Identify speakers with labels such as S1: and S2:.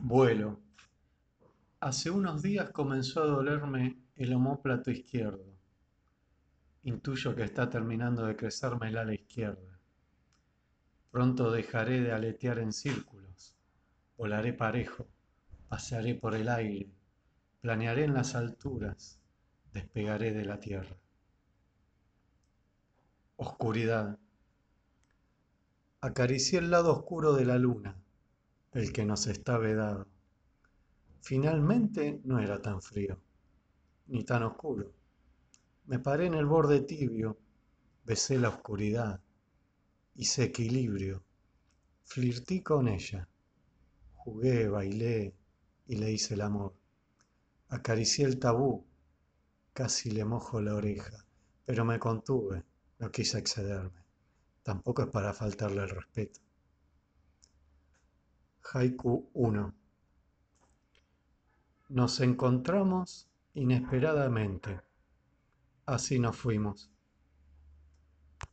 S1: Vuelo. Hace unos días comenzó a dolerme el omóplato izquierdo. Intuyo que está terminando de crecerme el ala izquierda. Pronto dejaré de aletear en círculos. Volaré parejo, pasearé por el aire, planearé en las alturas, despegaré de la tierra. Oscuridad. Acaricié el lado oscuro de la luna, el que nos está vedado. Finalmente no era tan frío, ni tan oscuro. Me paré en el borde tibio, besé la oscuridad, hice equilibrio, flirtí con ella, jugué, bailé y le hice el amor. Acaricié el tabú, casi le mojo la oreja, pero me contuve, no quise excederme. Tampoco es para faltarle el respeto. Haiku 1. Nos encontramos inesperadamente. Así nos fuimos.